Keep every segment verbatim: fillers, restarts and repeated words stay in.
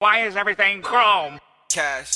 Why is everything chrome? Cash.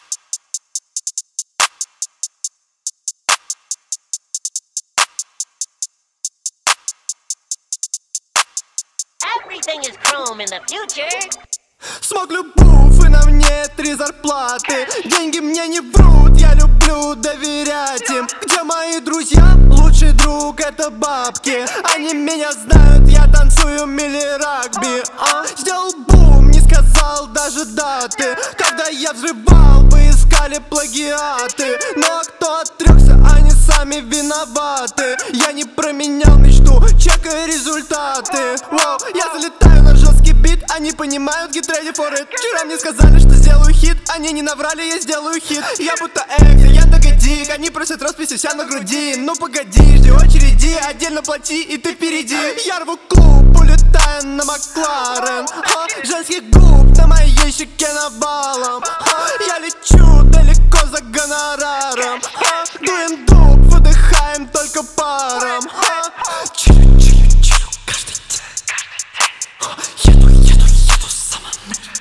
Everything is chrome in the future. Смог любовь, и на мне три зарплаты. Деньги мне не врут, я люблю доверять им. Где мои друзья? Лучший друг — это бабки. Они меня знают, я танцую мили-рагби. а? Сделал бум, не сказал даже даты. Когда я взрывал, вы искали плагиаты. Но кто отрекся, они сами виноваты. Я не променял мечту, чекай результаты. Воу, я залетаю на жесткий бит, они понимают, get ready for it. Вчера мне сказали, что сделаю хит, они не наврали, я сделаю хит. Я будто экзо, я догодик, они просят росписи вся на груди. Ну погоди, жди очереди, отдельно плати, и ты впереди. Я рву клуб, улетаю на Макларен. а, Женских губ на моей щеке навалом. а, Я лечу далеко за гонораром. а, Дуем дуб, выдыхаем только паром. а, Чилю, чилю, чилю каждый день. а, Еду, еду, еду сама.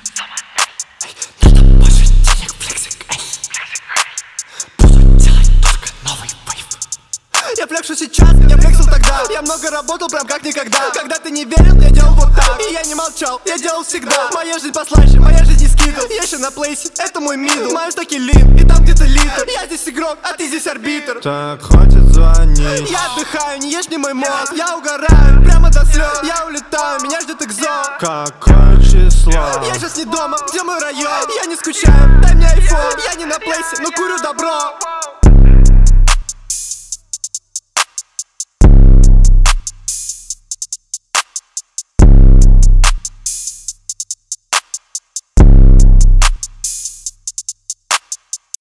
Надо больше денег, флексик, эй. Буду делать только новый вейв. Я флекшу сейчас, я флексил тогда. Я много работал, прям как никогда. Когда ты не верил, я делал вот так. И я не молчал, я делал всегда. Моя жизнь послаще, моя жизнь не скидл. Я еще на плейсе, это мой мидл. Мои стоки лин, и там где-то литр. Я здесь игрок, а ты здесь арбитр. Так, хватит звонить. Я отдыхаю, не ешь не мой мозг. Я угораю, прямо до слез. Я улетаю, меня ждет экзо. Какое число? Я сейчас не дома, где мой район? Я не скучаю, дай мне айфон. Я не на плейсе, но курю добро.